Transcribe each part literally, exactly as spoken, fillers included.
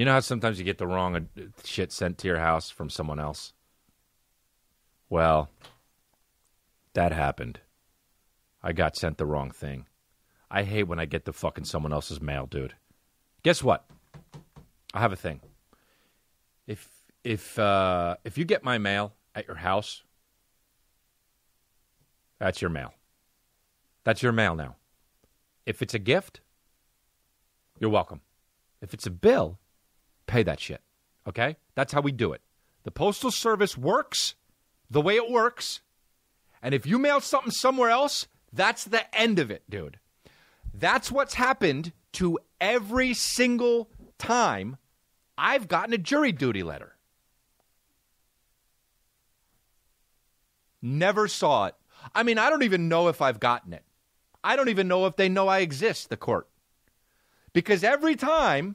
You know how sometimes you get the wrong uh, shit sent to your house from someone else? Well, that happened. I got sent the wrong thing. I hate when I get the fucking someone else's mail, dude. Guess what? I have a thing. If if uh, if you get my mail at your house, that's your mail. That's your mail now. If it's a gift, you're welcome. If it's a bill, pay that shit. Okay? That's how we do it. The Postal Service works the way it works. And if you mail something somewhere else, that's the end of it, dude. That's what's happened to every single time I've gotten a jury duty letter. Never saw it. I mean, I don't even know if I've gotten it. I don't even know if they know I exist, the court. Because every time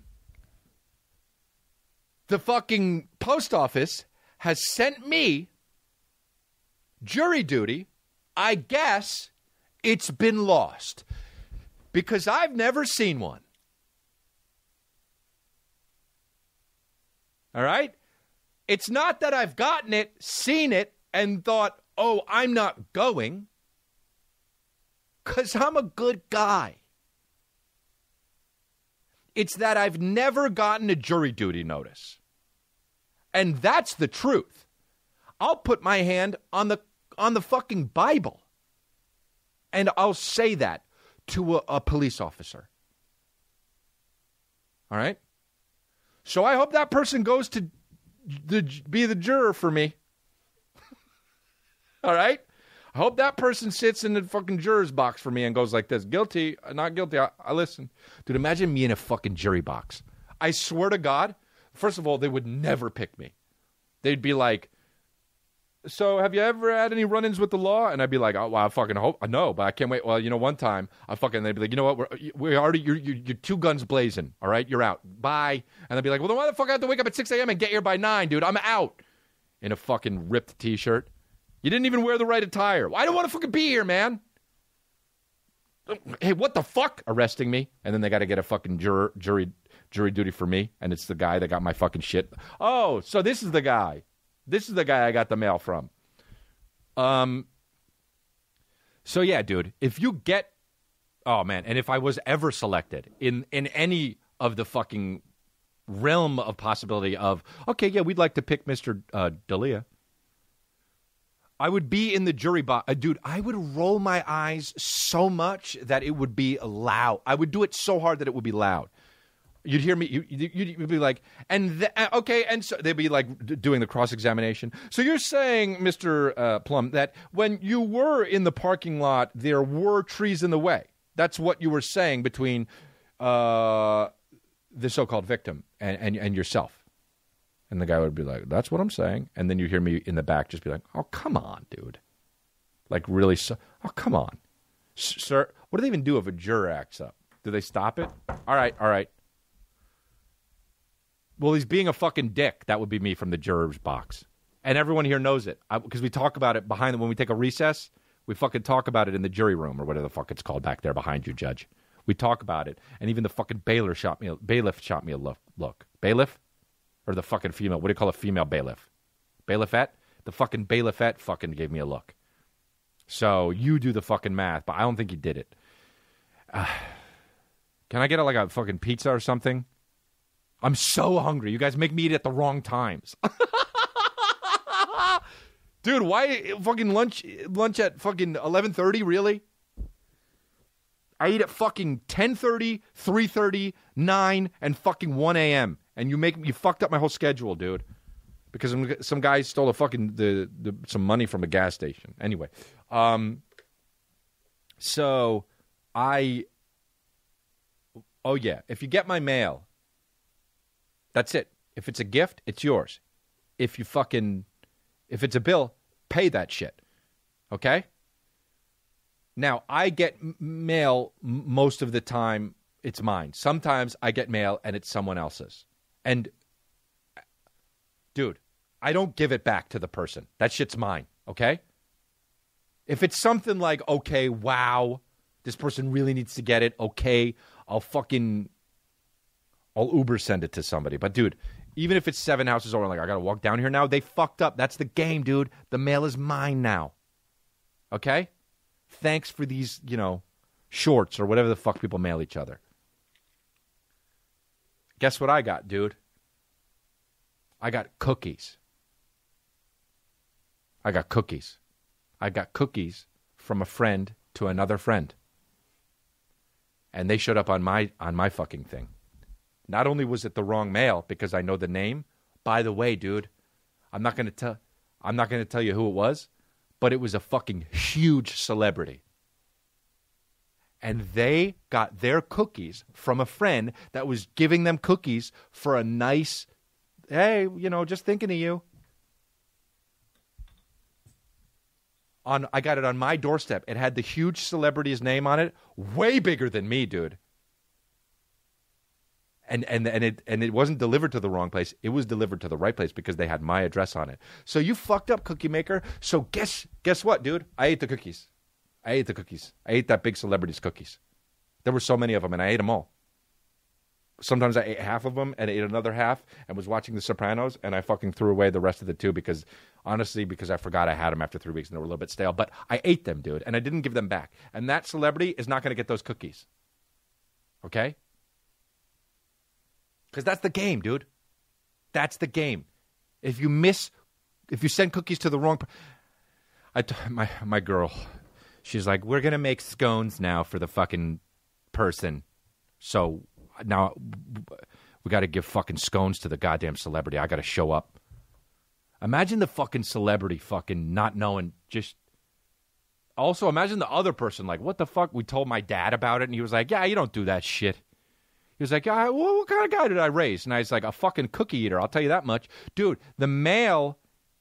the fucking post office has sent me jury duty, I guess it's been lost. Because I've never seen one. All right? It's not that I've gotten it, seen it, and thought, oh, I'm not going. Because I'm a good guy. It's that I've never gotten a jury duty notice. And that's the truth. I'll put my hand on the on the fucking Bible. And I'll say that to a, a police officer. All right? So I hope that person goes to the, be the juror for me. All right? I hope that person sits in the fucking juror's box for me and goes like this. Guilty, not guilty, I, I listen. Dude, imagine me in a fucking jury box. I swear to God, first of all, they would never pick me. They'd be like, so have you ever had any run-ins with the law? And I'd be like, oh, well, I fucking hope. No, but I can't wait. Well, you know, one time, I fucking, they'd be like, you know what? We're, we already, you're, you're, you're two guns blazing. All right? You're out. Bye. And I'd be like, well, then why the fuck I have to wake up at six a.m. and get here by nine, dude? I'm out. In a fucking ripped T-shirt. You didn't even wear the right attire. Well, I don't want to fucking be here, man. Hey, what the fuck? Arresting me. And then they got to get a fucking juror, jury jury duty for me. And it's the guy that got my fucking shit. Oh, so this is the guy. This is the guy I got the mail from. Um. So, yeah, dude. If you get... Oh, man. And if I was ever selected in, in any of the fucking realm of possibility of, okay, yeah, we'd like to pick Mister Uh, D'Elia. I would be in the jury box. Uh, dude, I would roll my eyes so much that it would be loud. I would do it so hard that it would be loud. You'd hear me. You, you, you'd be like, and the, uh, okay, and so they'd be like d- doing the cross-examination. So you're saying, Mister Uh, Plum, that when you were in the parking lot, there were trees in the way. That's what you were saying between uh, the so-called victim and, and, and yourself. And the guy would be like, that's what I'm saying. And then you hear me in the back just be like, oh, come on, dude. Like, really? So- oh, come on. S- sir, what do they even do if a juror acts up? Do they stop it? All right, all right. Well, he's being a fucking dick. That would be me from the juror's box. And everyone here knows it. Because we talk about it behind, when we take a recess, we fucking talk about it in the jury room or whatever the fuck it's called back there behind you, Judge. We talk about it. And even the fucking bailiff shot me a, bailiff shot me a look. look. Bailiff? Or the fucking female, what do you call a female bailiff? Bailiffette? The fucking bailiffette fucking gave me a look. So you do the fucking math, but I don't think you did it. Uh, can I get a, like a fucking pizza or something? I'm so hungry. You guys make me eat at the wrong times. Dude, why fucking lunch lunch at fucking eleven thirty, really? I eat at fucking ten thirty, three thirty, nine, and fucking one a.m. And you make you fucked up my whole schedule, dude, because some, some guy stole a fucking the, the some money from a gas station. Anyway, um, so I, oh yeah, if you get my mail, that's it. If it's a gift, it's yours. If you fucking, if it's a bill, pay that shit. Okay. Now I get m- mail m- most of the time. It's mine. Sometimes I get mail and it's someone else's. And, dude, I don't give it back to the person. That shit's mine, okay? If it's something like, okay, wow, this person really needs to get it, okay, I'll fucking, I'll Uber send it to somebody. But, dude, even if it's seven houses over, like, I got to walk down here now, they fucked up. That's the game, dude. The mail is mine now. Okay? Thanks for these, you know, shorts or whatever the fuck people mail each other. Guess what I got, dude? I got cookies. I got cookies. I got cookies from a friend to another friend. And they showed up on my on my fucking thing. Not only was it the wrong mail because I know the name, by the way, dude, I'm not going to tell I'm not going to tell you who it was, but it was a fucking huge celebrity. And they got their cookies from a friend that was giving them cookies for a nice, hey, you know, just thinking of you. On, I got it on my doorstep. It had the huge celebrity's name on it, way bigger than me, dude. And and and it and it wasn't delivered to the wrong place. It was delivered to the right place because they had my address on it. So you fucked up, Cookie Maker. So guess guess what, dude? I ate the cookies. I ate the cookies. I ate that big celebrity's cookies. There were so many of them, and I ate them all. Sometimes I ate half of them and ate another half and was watching The Sopranos, and I fucking threw away the rest of the two because, honestly, because I forgot I had them after three weeks and they were a little bit stale. But I ate them, dude, and I didn't give them back. And that celebrity is not going to get those cookies. Okay? Because that's the game, dude. That's the game. If you miss, if you send cookies to the wrong person, I t- my my girl, she's like, we're gonna make scones now for the fucking person. So now we got to give fucking scones to the goddamn celebrity. I got to show up. Imagine the fucking celebrity fucking not knowing. Just also imagine the other person like, what the fuck? We told my dad about it, and he was like, yeah, you don't do that shit. He was like, yeah, well, what kind of guy did I raise? And I was like, a fucking cookie eater, I'll tell you that much. Dude, the mail.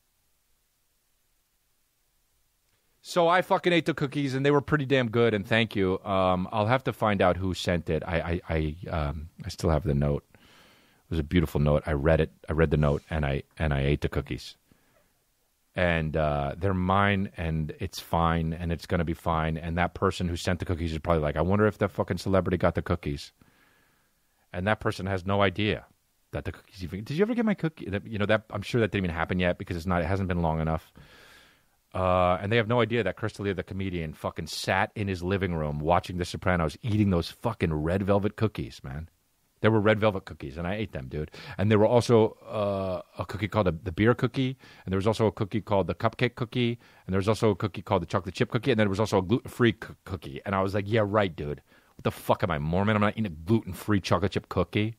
So I fucking ate the cookies, and they were pretty damn good, and thank you. Um, I'll have to find out who sent it. I I I, um, I still have the note. It was a beautiful note. I read it. I read the note, and I and I ate the cookies. And uh, they're mine, and it's fine, and it's going to be fine. And that person who sent the cookies is probably like, I wonder if that fucking celebrity got the cookies. And that person has no idea that the cookies even. Did you ever get my cookie? You know that I'm sure that didn't even happen yet because it's not. It hasn't been long enough. Uh, and they have no idea that Chris D'Elia, the comedian, fucking sat in his living room watching The Sopranos, eating those fucking red velvet cookies, man. There were red velvet cookies, and I ate them, dude. And there were also uh, a cookie called the, the beer cookie, and there was also a cookie called the cupcake cookie, and there was also a cookie called the chocolate chip cookie, and then there was also a gluten-free c- cookie. And I was like, yeah, right, dude. What the fuck am I, Mormon? I'm not eating a gluten-free chocolate chip cookie.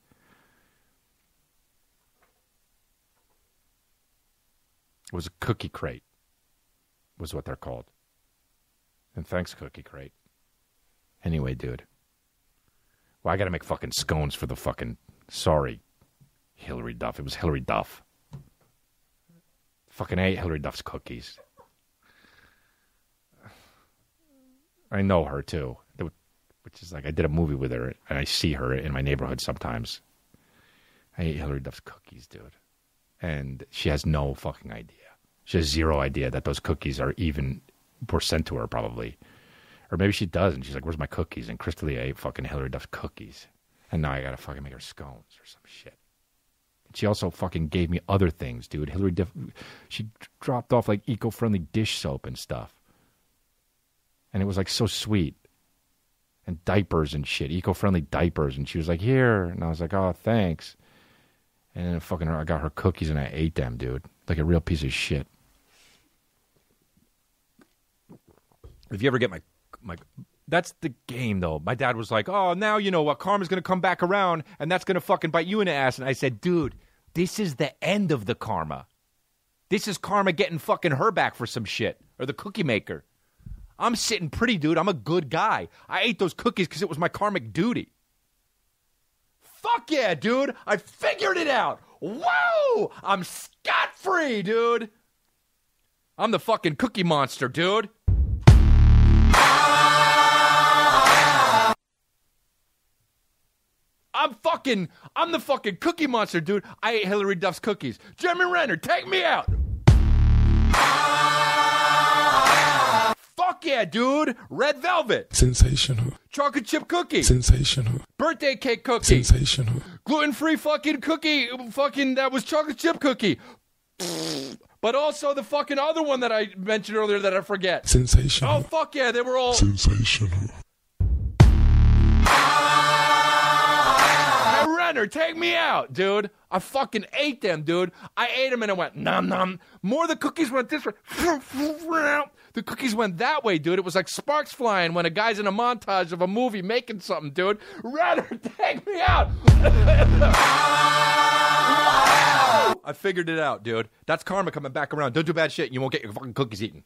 It was a cookie crate, was what they're called. And thanks, Cookie Crate. Anyway, dude. Well, I got to make fucking scones for the fucking... Sorry, Hillary Duff. It was Hillary Duff. Fucking ate Hillary Duff's cookies. I know her, too. Which is like, I did a movie with her, and I see her in my neighborhood sometimes. I ate Hillary Duff's cookies, dude. And she has no fucking idea. She has zero idea that those cookies are even, were sent to her, probably. Or maybe she does, and she's like, where's my cookies? And Chris D'Elia ate fucking Hillary Duff's cookies. And now I gotta fucking make her scones or some shit. And she also fucking gave me other things, dude. Hillary Duff, she dropped off like eco-friendly dish soap and stuff. And it was like so sweet. And diapers and shit, eco-friendly diapers. And she was like, here. And I was like, oh, thanks. And then fucking I got her cookies and I ate them, dude. Like a real piece of shit. If you ever get my... my that's the game, though. My dad was like, oh, now you know what? Karma's going to come back around and that's going to fucking bite you in the ass. And I said, dude, this is the end of the karma. This is karma getting fucking her back for some shit. Or the Cookie Maker. I'm sitting pretty, dude. I'm a good guy. I ate those cookies because it was my karmic duty. Fuck yeah, dude. I figured it out. Whoa! I'm scot-free, dude. I'm the fucking cookie monster, dude. I'm fucking, I'm the fucking cookie monster, dude. I ate Hillary Duff's cookies. Jeremy Renner, take me out. fuck yeah, dude. Red velvet. Sensational. Chocolate chip cookie. Sensational. Birthday cake cookie. Sensational. Gluten-free fucking cookie. Fucking, that was chocolate chip cookie. But also the fucking other one that I mentioned earlier that I forget. Sensational. Oh, fuck yeah, they were all... Sensational. Hey, Renner, take me out, dude. I fucking ate them, dude. I ate them and it went nom nom. More of the cookies went this way. The cookies went that way, dude. It was like sparks flying when a guy's in a montage of a movie making something, dude. Renner, take me out. I figured it out, dude. That's karma coming back around. Don't do bad shit and you won't get your fucking cookies eaten.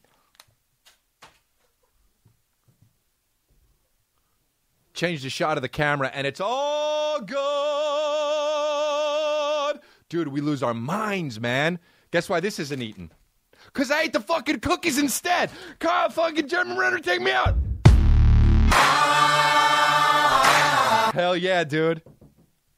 Change the shot of the camera and it's all good. Dude, we lose our minds, man. Guess why this isn't eaten? Because I ate the fucking cookies instead. Kyle, fucking German Renner, take me out. Hell yeah, dude.